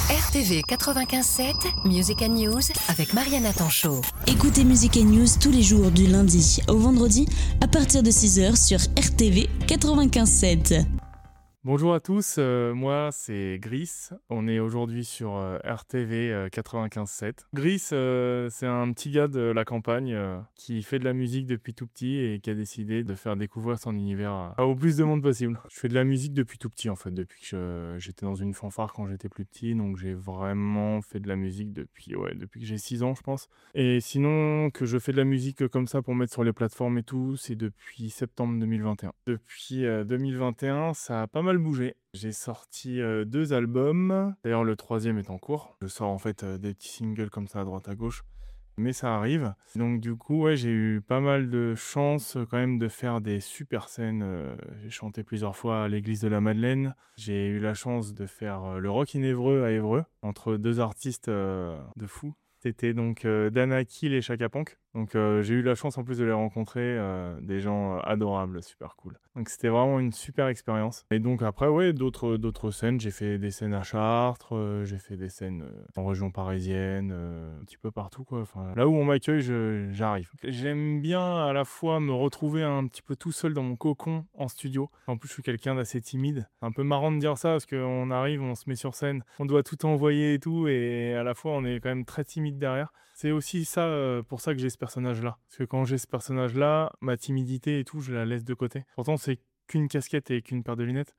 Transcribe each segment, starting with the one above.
RTV 95.7, Music and News avec Mariana Tanchot. Écoutez Music and News tous les jours du lundi au vendredi à partir de 6h sur RTV 95.7. Bonjour à tous, moi c'est Gris, on est aujourd'hui sur RTV 95.7. Gris, c'est un petit gars de la campagne qui fait de la musique depuis tout petit et qui a décidé de faire découvrir son univers au plus de monde possible. Je fais de la musique depuis tout petit en fait, depuis que j'étais dans une fanfare quand j'étais plus petit, donc j'ai vraiment fait de la musique depuis que j'ai 6 ans je pense. Et sinon, que je fais de la musique comme ça pour mettre sur les plateformes et tout, c'est depuis septembre 2021. Depuis 2021, ça a pas mal bougé. J'ai sorti 2 albums. D'ailleurs, le 3e est en cours. Je sors en fait des petits singles comme ça à droite à gauche. Mais ça arrive. Donc du coup, j'ai eu pas mal de chance quand même de faire des super scènes. J'ai chanté plusieurs fois à l'église de la Madeleine. J'ai eu la chance de faire le Rock in Évreux à Évreux, entre 2 artistes de fou. C'était donc Dana Kill et Chaka Ponk. Donc j'ai eu la chance en plus de les rencontrer, des gens adorables, super cool. Donc c'était vraiment une super expérience. Et donc après, d'autres scènes. J'ai fait des scènes à Chartres, j'ai fait des scènes en région parisienne, un petit peu partout quoi. Enfin, là où on m'accueille, j'arrive. J'aime bien à la fois me retrouver un petit peu tout seul dans mon cocon en studio. En plus, je suis quelqu'un d'assez timide. C'est un peu marrant de dire ça parce qu'on arrive, on se met sur scène, on doit tout envoyer et tout, et à la fois on est quand même très timide derrière. C'est aussi ça, pour ça que j'ai ce personnage-là. Parce que quand j'ai ce personnage-là, ma timidité et tout, je la laisse de côté. Pourtant, c'est qu'une casquette et qu'une paire de lunettes.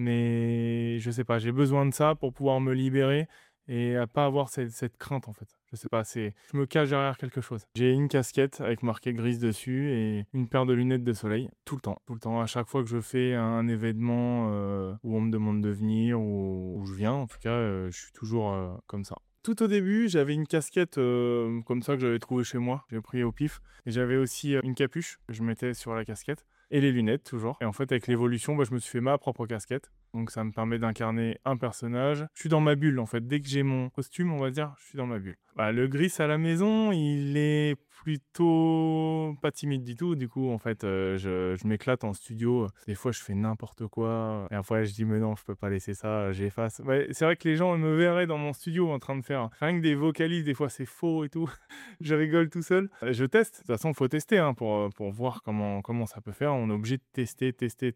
Mais je sais pas, j'ai besoin de ça pour pouvoir me libérer et à pas avoir cette crainte en fait. Je sais pas, je me cache derrière quelque chose. J'ai une casquette avec marqué Grise dessus et une paire de lunettes de soleil tout le temps. Tout le temps, à chaque fois que je fais un événement où on me demande de venir ou où je viens, en tout cas, je suis toujours comme ça. Tout au début, j'avais une casquette comme ça que j'avais trouvée chez moi. J'ai pris au pif. Et j'avais aussi une capuche que je mettais sur la casquette. Et les lunettes, toujours. Et en fait, avec l'évolution, je me suis fait ma propre casquette. Donc ça me permet d'incarner un personnage. Je suis dans ma bulle, en fait. Dès que j'ai mon costume, on va dire, je suis dans ma bulle. Le Gris à la maison, il est plutôt pas timide du tout. Du coup, en fait, je m'éclate en studio. Des fois, je fais n'importe quoi. Et après, je dis, mais non, je peux pas laisser ça, j'efface. C'est vrai que les gens me verraient dans mon studio en train de faire rien que des vocalises. Des fois, c'est faux et tout. Je rigole tout seul. Je teste. De toute façon, il faut tester pour voir comment ça peut faire. On est obligé de tester.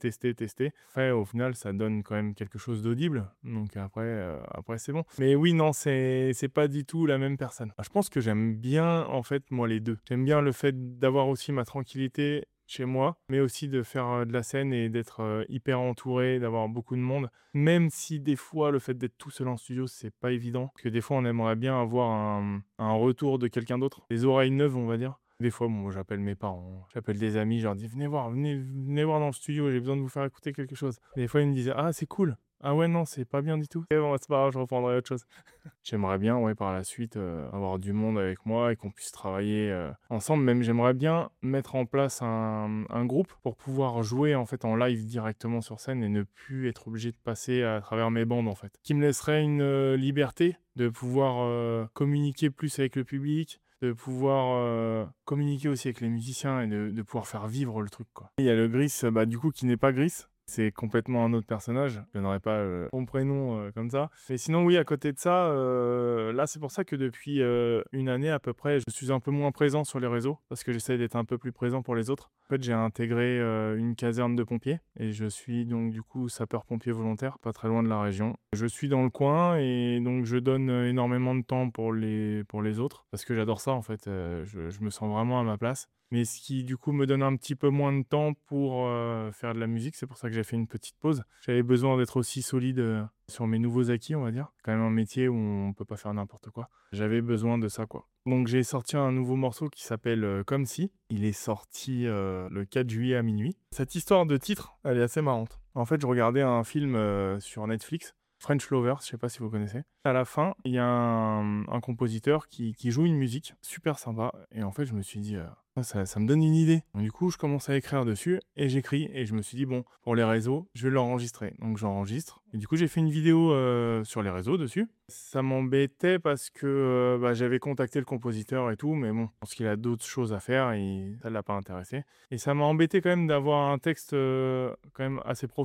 Après, au final, ça donne quand même quelque chose d'audible. Donc après c'est bon. Mais oui, non, c'est pas du tout la même personne. Je pense que j'aime bien, en fait, moi, les deux. J'aime bien le fait d'avoir aussi ma tranquillité chez moi, mais aussi de faire de la scène et d'être hyper entouré, d'avoir beaucoup de monde. Même si des fois, le fait d'être tout seul en studio, c'est pas évident. Parce que des fois, on aimerait bien avoir un retour de quelqu'un d'autre. Des oreilles neuves, on va dire. Des fois, j'appelle mes parents, j'appelle des amis, je leur dis venez voir dans le studio, j'ai besoin de vous faire écouter quelque chose. Des fois, ils me disaient ah, c'est cool. Ah ouais, non, c'est pas bien du tout. Et bon, c'est pas grave, je reprendrai autre chose. J'aimerais bien, par la suite, avoir du monde avec moi et qu'on puisse travailler ensemble. Même, j'aimerais bien mettre en place un groupe pour pouvoir jouer en fait en live directement sur scène et ne plus être obligé de passer à travers mes bandes en fait. Qui me laisserait une liberté de pouvoir communiquer plus avec le public, de pouvoir communiquer aussi avec les musiciens et de pouvoir faire vivre le truc quoi. Il y a le Gris, du coup, qui n'est pas Gris. C'est complètement un autre personnage. Je n'aurais pas son prénom comme ça. Mais sinon, oui, à côté de ça, là, c'est pour ça que depuis une année à peu près, je suis un peu moins présent sur les réseaux parce que j'essaie d'être un peu plus présent pour les autres. En fait, j'ai intégré une caserne de pompiers et je suis donc du coup sapeur-pompier volontaire, pas très loin de la région. Je suis dans le coin et donc je donne énormément de temps pour les autres parce que j'adore ça en fait. Je me sens vraiment à ma place. Mais ce qui, du coup, me donne un petit peu moins de temps pour faire de la musique. C'est pour ça que j'ai fait une petite pause. J'avais besoin d'être aussi solide sur mes nouveaux acquis, on va dire. Quand même un métier où on peut pas faire n'importe quoi. J'avais besoin de ça, quoi. Donc, j'ai sorti un nouveau morceau qui s'appelle Comme si. Il est sorti le 4 juillet à minuit. Cette histoire de titre, elle est assez marrante. En fait, je regardais un film sur Netflix. French Lovers, je sais pas si vous connaissez. À la fin, il y a un compositeur qui joue une musique super sympa. Et en fait, je me suis dit, ça me donne une idée. Donc, du coup, je commence à écrire dessus et j'écris. Et je me suis dit, bon, pour les réseaux, je vais l'enregistrer. Donc, j'enregistre. Et du coup, j'ai fait une vidéo sur les réseaux dessus. Ça m'embêtait parce que j'avais contacté le compositeur et tout. Mais bon, je pense qu'il a d'autres choses à faire et ça ne l'a pas intéressé. Et ça m'a embêté quand même d'avoir un texte quand même assez profond.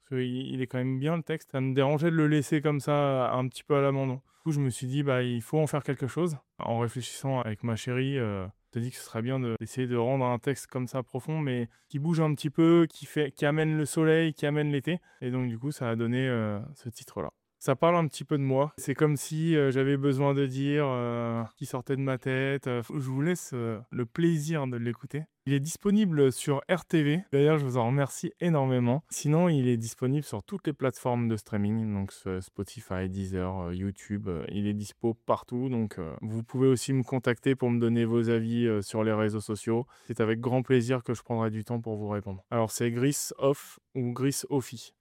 qu'il est quand même bien le texte. Ça me dérangeait de le laisser comme ça, un petit peu à l'abandon. Du coup, je me suis dit, il faut en faire quelque chose. En réfléchissant avec ma chérie, on s'est dit que ce serait bien d'essayer de rendre un texte comme ça profond, mais qui bouge un petit peu, qui amène le soleil, qui amène l'été. Et donc, du coup, ça a donné ce titre-là. Ça parle un petit peu de moi. C'est comme si j'avais besoin de dire qui sortait de ma tête. Je vous laisse le plaisir de l'écouter. Il est disponible sur RTV. D'ailleurs, je vous en remercie énormément. Sinon, il est disponible sur toutes les plateformes de streaming, donc Spotify, Deezer, YouTube. Il est dispo partout. Donc, vous pouvez aussi me contacter pour me donner vos avis sur les réseaux sociaux. C'est avec grand plaisir que je prendrai du temps pour vous répondre. Alors, c'est Gris Off ou Gris Offy.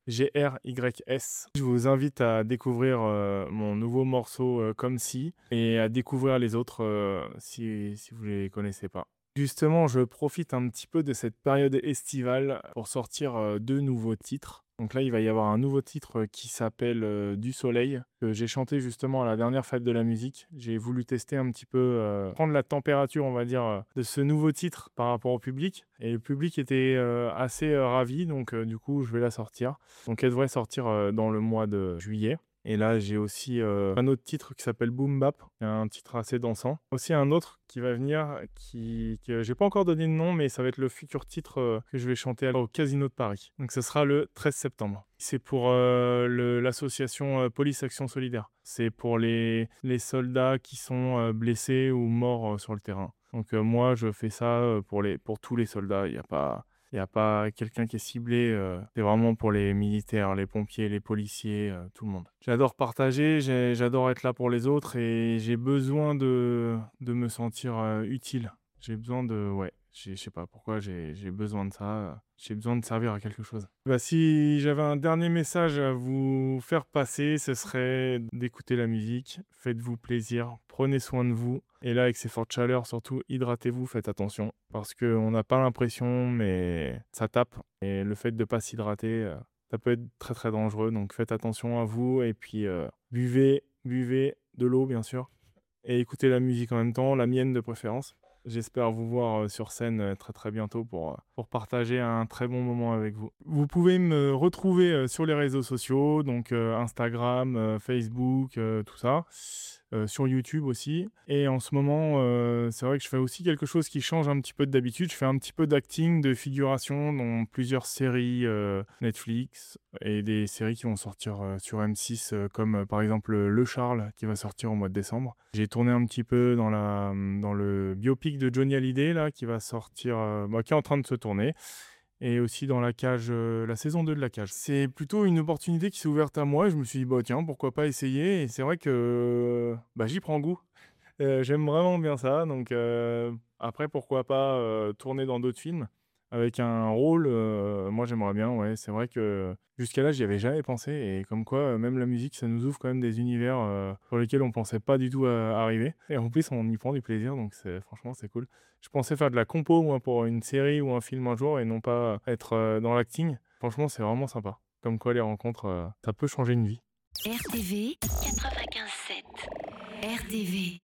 G-R-Y-S. Je vous invite à découvrir mon nouveau morceau Comme Si et à découvrir les autres si vous ne les connaissez pas. Justement, je profite un petit peu de cette période estivale pour sortir 2 nouveaux titres. Donc là, il va y avoir un nouveau titre qui s'appelle Du Soleil, que j'ai chanté justement à la dernière fête de la musique. J'ai voulu tester un petit peu, prendre la température, on va dire, de ce nouveau titre par rapport au public. Et le public était assez ravi, donc du coup, je vais la sortir. Donc elle devrait sortir dans le mois de juillet. Et là, j'ai aussi un autre titre qui s'appelle Boom Bap, un titre assez dansant. Aussi un autre qui va venir, que j'ai pas encore donné de nom, mais ça va être le futur titre que je vais chanter au Casino de Paris. Donc ce sera le 13 septembre. C'est pour l'association Police Action Solidaire. C'est pour les soldats qui sont blessés ou morts sur le terrain. Donc moi, je fais ça pour tous les soldats. Il n'y a pas quelqu'un qui est ciblé, c'est vraiment pour les militaires, les pompiers, les policiers, tout le monde. J'adore partager, j'adore être là pour les autres et j'ai besoin de me sentir utile. J'ai besoin je sais pas pourquoi j'ai besoin de ça, j'ai besoin de servir à quelque chose. Si j'avais un dernier message à vous faire passer, ce serait d'écouter la musique, faites-vous plaisir, prenez soin de vous. Et là, avec ces fortes chaleurs, surtout, hydratez-vous, faites attention. Parce qu'on n'a pas l'impression, mais ça tape. Et le fait de ne pas s'hydrater, ça peut être très très dangereux. Donc faites attention à vous et puis buvez de l'eau, bien sûr. Et écoutez la musique en même temps, la mienne de préférence. J'espère vous voir sur scène très très bientôt pour partager un très bon moment avec vous. Vous pouvez me retrouver sur les réseaux sociaux, donc Instagram, Facebook, tout ça. Sur YouTube aussi. Et en ce moment, c'est vrai que je fais aussi quelque chose qui change un petit peu d'habitude. Je fais un petit peu d'acting, de figuration dans plusieurs séries Netflix et des séries qui vont sortir sur M6 comme par exemple Le Charles qui va sortir au mois de décembre. J'ai tourné un petit peu dans le biopic de Johnny Hallyday là, qui va sortir, qui est en train de se tourner. Et aussi dans La Cage, la saison 2 de La Cage. C'est plutôt une opportunité qui s'est ouverte à moi et je me suis dit, tiens, pourquoi pas essayer. Et c'est vrai que j'y prends goût. J'aime vraiment bien ça. Donc après, pourquoi pas tourner dans d'autres films avec un rôle. Moi, j'aimerais bien, ouais. C'est vrai que jusqu'à là, j'y avais jamais pensé. Et comme quoi, même la musique, ça nous ouvre quand même des univers sur lesquels on pensait pas du tout arriver. Et en plus, on y prend du plaisir. Donc franchement, c'est cool. Je pensais faire de la compo, moi, pour une série ou un film un jour et non pas être dans l'acting. Franchement, c'est vraiment sympa. Comme quoi, les rencontres, ça peut changer une vie. RTV 95.7. RTV.